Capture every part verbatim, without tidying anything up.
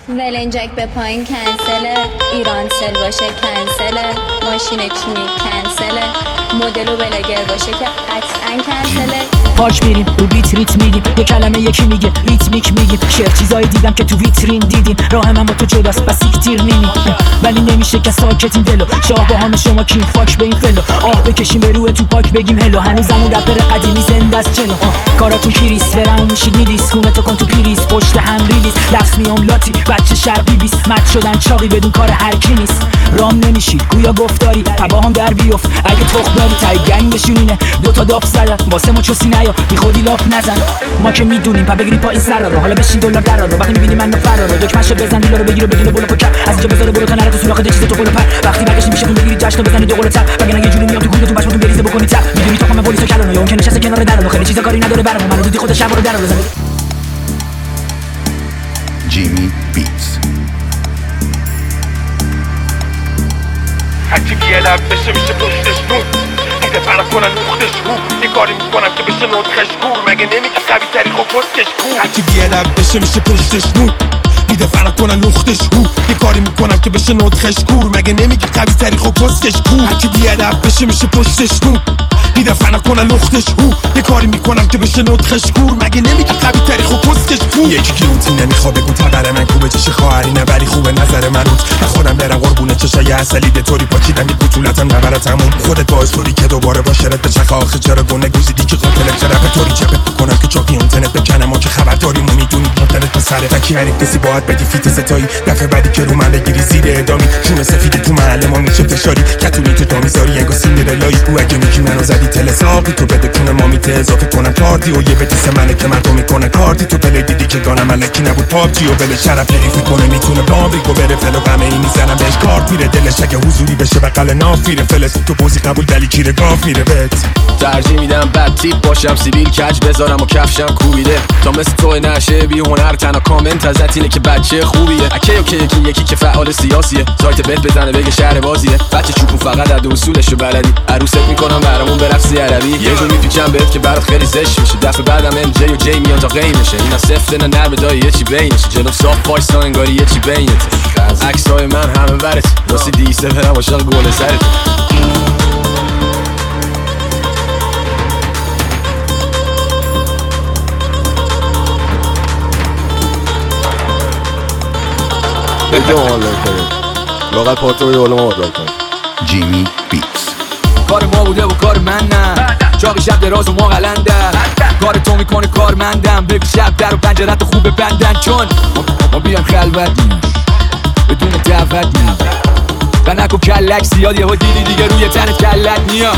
ولنجک به پایین کنسله، ایران سل باشه کنسله، ماشین چینی کنسله، مدل و بلاگر باشه که قطعا کنسله. پاک میریم رو بیت ریت میگیم، یه کلمه یکی میگه ریتمیک میگیم. شعر چیزایی دیدم که تو ویترین دیدیم، راه من با تو جداست بس یک تیر نمی، ولی نمیشه که ساکتیم دلو. شاه با همه شما کیم فاک به این فلو، آه بکشیم به روی تو پاک بگیم هلو. هنوزم اون رپر قدیمی زنده است چلو. کاراتون کیریس فرمون میشید میریس، خونتو کن تو پیریس پشت هم ریلیز. لفظ میام لاتی بچه شرقی بیس، مد شدن چاقی بدون کار هر کی نیست. رام نمیشید گویا گفتاری تبا هم در بیفت اگه تخم داری تای گنگ بشونینه. دوتا داپ زدن واسه ما چوسی نیا بی خودی لاپ نزن. ما که میدونیم پا بگیری پا این سر رو، حالا بشین دلار در رو. وقتی میبینی من فرار رو دکمه‌شو بزن دیلا رو بگیره بدون بولا پکر. از اینجا بذاره برو تا نره تو سوراخ چیز تو قول پر. وقتی برگشت میشه تو بگیری جشن بزنی دو قول تر، وگرنه یه جوری میام تو گوشتون بچه‌تون بریزه بکنی تر. میدونی تا من پلیسو کلانو یا اون که نشسته کنار درو، خیلی چیزا کاری نداره برام. من دیدی خود شب رو درو بزنه. جیمی بیتس. هرچی بیادب بشه میشه پشتش نور، دیده فرق کنن نختش رو. یه کاری میکنم که بشه نطخش گور، مگه نمیگی قوی تری خب پستش کور. هرچی بیادب بشه میشه پشتش نور، دیده فرق کنن نختش رو. یه کاری میکنم که بشه نطخش گور، مگه نمیگی قوی تری خب پستش کور. هرچی بیادب بشه میشه پشتش نور، دیده فرق کنن نختش رو. یه کاری میکنم که بشه نطخش گور، مگه نمیگی قوی تری خب پستش کور. یکی که اون تیم نمیخواد بگو تبر من کوبه چش خواهرینه، ولی خوبه نظر من روز. من خودم برم قربونه چشای اصلی به طوری پاچیدم یه بطولتم نبرتمون. خودت باعث طوری که دوباره با شرط به چخ آخه چرا گونه گوزیدی که قاتلت چرا به طوری چپت بکنم که چاقی اینترنت بکنم. ما که خبر داریم و میدونی اینترنت به سره فکی هر کسی باید بدی فیت ستایی. دفعه بعدی که رو من بگیری زیر ادامی شونه سفیدی تو محله ما میشه فشاری. کتونی تو دامیزاری انگار سیندرلایی. او اگه میگی منو زدی تلساقی تو بده کنه ما میته اضافه کنم کاردی و یه بتیس منه که مردم میکنه کاردی. تو پلی دیدی که گانم الکی نبود پابجی و بله شرف حریف میکنه میتونه بامبیگو بره فلو غمه ای میزنم بهش کارت میره دلش اگه حضوری بشه بغل نافیره. فلس تو بازی قبول دلی کیره گاف میره بت. ترجیح میدم بد تیپ باشم سیبیل کج بذارم و کفشم کوبیده تا مثل تو نشه بی هنر. تنها کامنت ازت اینه که بچه خوبیه. اکی اوکی یکی یکی که فعال سیاسیه، سایت بهت بزنه بگه شهر بازیه. بچه چوبو فقط از اصولشو بلدی، عروست میکنم برامون برقصی عربی. یه جور میپیچم بهت که برات خیلی زشت میشه. دفعه بعدم ام جی و جی میان تا قیمشه. اینا سفته نه نرم دایی یه چی بینشه. جلو صاف وایسا انگاری یه چی بینته. عکسای من همه برات راستی دیسته برم عاشق گل سرت. بگه حالا کنیم لاغل پارتوی حالا ما حالا کنیم. جیمی بیتس. کار ما بوده و کار من نه، چاقی شب دراز و ما قلنده. کار تو میکنه کار مندم، بگو شب در و پنجرت خوبه بندن. چون ما بیان خلوت نیش بدون دعوت نیم و نکو کلک زیاد. یه ها دیدی دیگه روی تنت کلک نیا.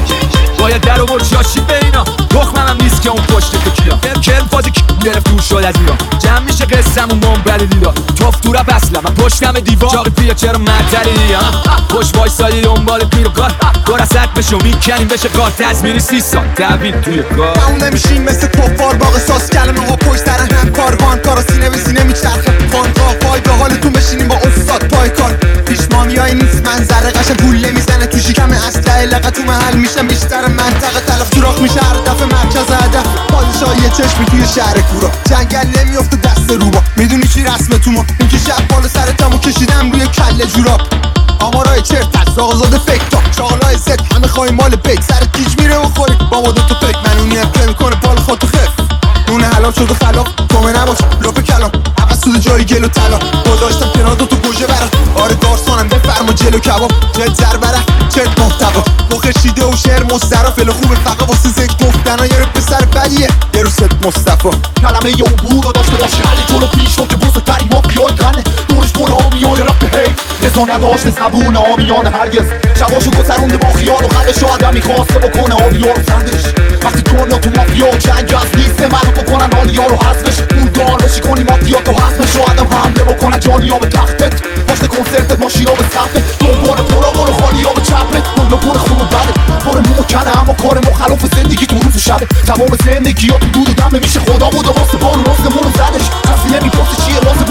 باید در و برد شاشی بینا، تخمم هم نیست که اون پشت تو کیا. کرم فازی گرفت دور شد از ایران، جمع میشه قسم و منبل دیدا. توف تو رپ اصلا من پشتم دیوار. چاقی بیا چرا مدلی پشت وایسادی دنبال پیر و کار. دور از حد بشو میکنیم بشه کار. تزمینی سی سال دوید توی کار. اون نمیشیم مثل توفار باقی ساس کلمه ها پشت سر هم کاروان. کارا سینه به سینه میچرخه خانقاه پای به حالتون بشینیم با استاد پای کار. پیشمامیایی نیست منظره قشن پوله میزنه تو شکم اسلحه لقه تو محل میشم بیشتر منطقه تلف سوراخ میشه هر دفعه مرکز هدف. پادشاهی چشمی توی شهر کورا، جنگل نمیافته دست روبا. میدونی چی رسمه تو ما این که شب بالا سرتمو کشیدم روی کله جوراب. آمارای چرت از آقازاده فکر تا شاغلای زد همه خواهی مال بیت. سرت گیج میره و خوری با ما دوتا فکر. منونی هم که میکنه پال خودتو خف. نونه حلال شد و خلاق تومه نباش لپ کلام. عوض سود جایی گل و طلا گذاشتم کنار دوتا گوشه برم. آره دارسانم بفرما جلو کباب. جد زر برم چرت محتوا مخشیده و شعر مسترا. فل خوبه فقط واسه زک گفتن ها. یه رو پسر بدیه یه رو ست مصطفی. کلمه یه بود و داشته باشه حلی جلو پیش رو که بزرگترین ما بیای کنه. دورش پر آمیان رپ هی رزا نداشته زبون آمیان هرگز. شباشو گذرونده با خیال و خلش آدم میخواسته بکنه آبیا رو سندش. وقتی دنیا تو مافیا و جنگ از لیست منو بکنن آلیا رو حذفش. اون دار بشی کنی مافیا تو حذفش. و آدم حمله بکنن جانیا به تختت. پشت کنسرتت ماشینا به سمتت. دنبال پرا برو خالیا به چپت. دنیا پر خون و بده پر موکنه اما کار مخالف زندگی تو روز و شبه. تمام زندگی ها تو دود و دم میشه خدا بود و واسه بارو راستمون رو زدش. کسی نمیپرسه چیه راز